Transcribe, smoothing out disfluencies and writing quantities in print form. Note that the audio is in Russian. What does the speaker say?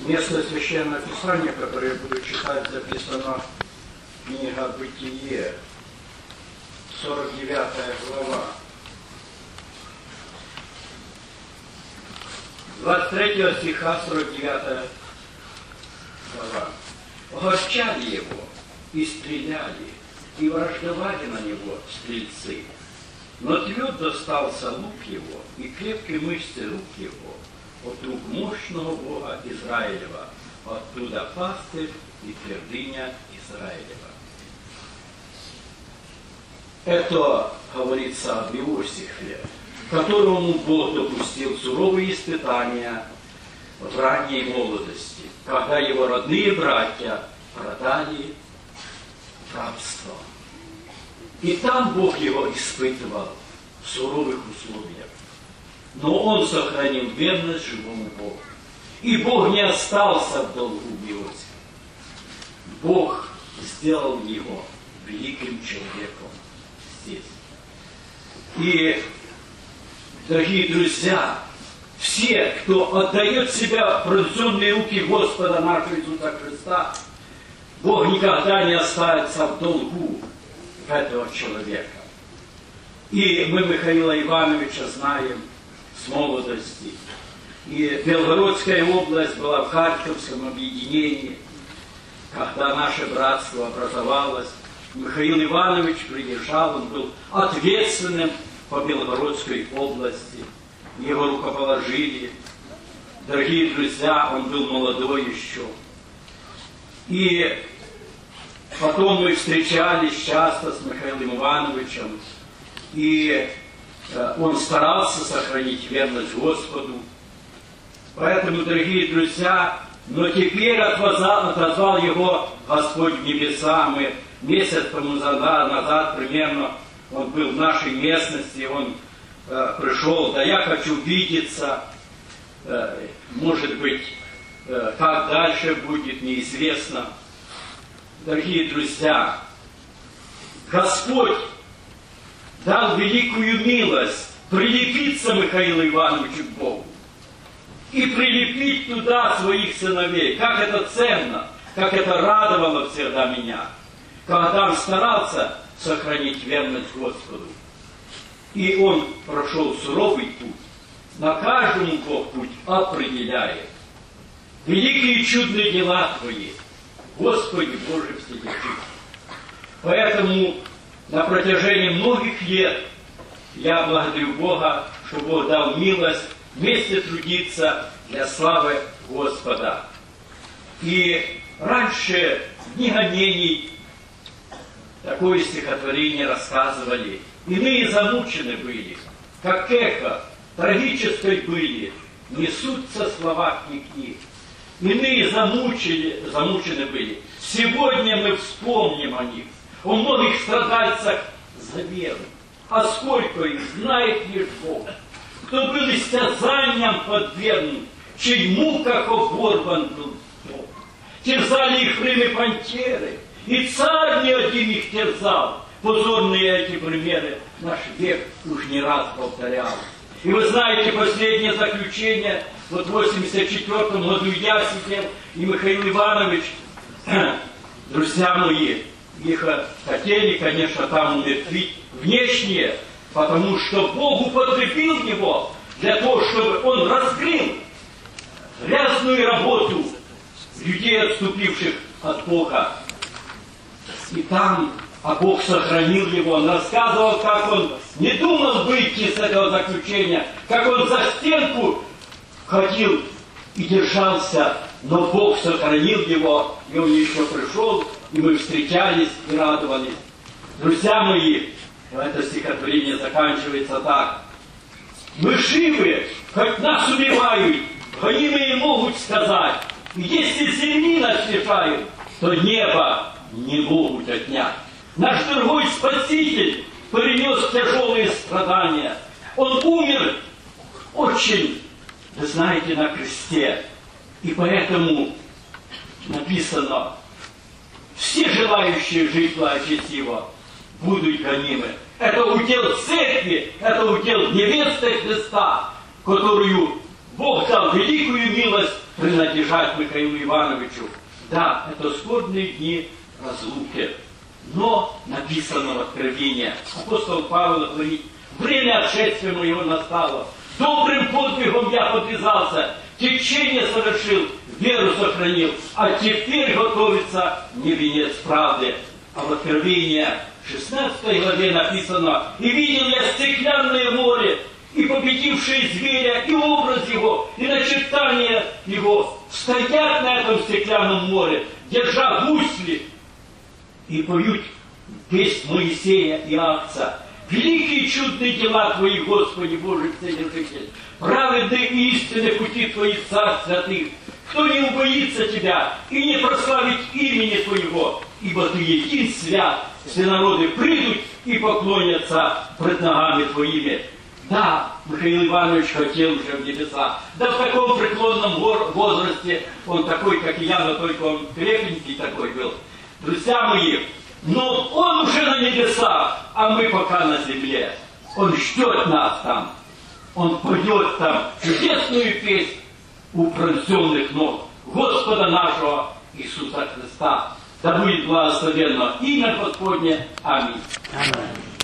Место Священного Писания, которое я буду читать, записано книга Бытие, 49 глава. 23 стиха, 49 глава. Огорчали его и стреляли, и враждовали на него стрельцы. Но твердо остался лук его, и крепкие мышцы рук его, от рук мощного Бога Израилева, оттуда пастырь и твердыня Израилева. Это говорится об Иосифе, которому Бог допустил суровые испытания в ранней молодости, когда его родные братья продали в рабство. И там Бог его испытывал в суровых условиях. Но он сохранил верность живому Богу. И Бог не остался в долгу Иосифа. Бог сделал его великим человеком здесь. И, дорогие друзья, все, кто отдает себя в пронзенные руки Господа нашего Иисуса Христа, Бог никогда не останется в долгу этого человека. И мы Михаила Ивановича знаем с молодости. И Белгородская область была в Харьковском объединении, когда наше братство образовалось. Михаил Иванович приезжал, он был ответственным по Белгородской области. Его рукоположили. Дорогие друзья, он был молодой еще. И потом мы встречались часто с Михаилом Ивановичем, и он старался сохранить верность Господу. Поэтому, дорогие друзья, но теперь отозвал его Господь в небеса. Мы месяц тому назад примерно, он был в нашей местности, он пришел, да я хочу видеться, может быть, как дальше будет, неизвестно. Дорогие друзья, Господь дал великую милость прилепиться Михаилу Ивановичу к Богу и прилепить туда своих сыновей. Как это ценно, как это радовало всегда меня, когда он старался сохранить верность Господу. И он прошел суровый путь. На каждому Бог путь определяет. Великие и чудные дела Твои, Господи Боже Вседержитель. Поэтому на протяжении многих лет я благодарю Бога, что Бог дал милость вместе трудиться для славы Господа. И раньше в дни гонений такое стихотворение рассказывали. Иные замучены были, как эхо трагической были, несутся слова книги. Иные замучены были. Сегодня мы вспомним о них, о многих страдальцах за веру. А сколько их знает лишь Бог, кто был истязанием подвергнут, чей муках оборван был Бог. Терзали их время пантеры, и царь не один их терзал. Позорные эти примеры наш век уж не раз повторял. И вы знаете последнее заключение. Вот в 1984 году я сидел, и Михаил Иванович, друзья мои, их хотели, конечно, там умертвить внешне, потому что Бог употребил его для того, чтобы он раскрыл грязную работу людей, отступивших от Бога. И там, а Бог сохранил его, он рассказывал, как он не думал выйти с этого заключения, как он за стенку ходил и держался, но Бог сохранил его, и он еще пришел, и мы встречались и радовались. Друзья мои, это стихотворение заканчивается так. Мы живы, хоть нас убивают, гонимые могут сказать, если земли нас лишают, то небо не могут отнять. Наш дорогой Спаситель перенес тяжелые страдания. Он умер очень, вы знаете, на кресте. И поэтому написано, все желающие жить благочестиво будут гонимы. Это удел церкви, это удел невесты Христа, которую Бог дал великую милость принадлежать Михаилу Ивановичу. Да, это скорбные дни разлуки. Но написано в Откровении, апостол Павел говорит: время отшествия моего настало, добрым подвигом я подвязался, течение совершил, веру сохранил, а теперь готовится мне венец правды. А в Откровении 16 главе написано: «И видел я стеклянное море, и победившие зверя, и образ его, и начертание его стоят на этом стеклянном море, держа гусли, и поют песнь Моисея и Агнца. Великие чудные дела Твои, Господи Божий Вседержитель, праведные и истинные пути Твои, Царь святых. Кто не убоится Тебя и не прославит имени Твоего, ибо Ты един свят, все народы придут и поклонятся пред ногами Твоими». Да, Михаил Иванович хотел уже в небеса. Да в таком преклонном возрасте, он такой, как и я, но только он крепенький такой был. Друзья мои, но он уже на небесах, а мы пока на земле. Он ждет нас там. Он поет там чудесную песнь у пронзенных ног Господа нашего Иисуса Христа. Да будет благословенно имя Господне. Аминь. Аминь.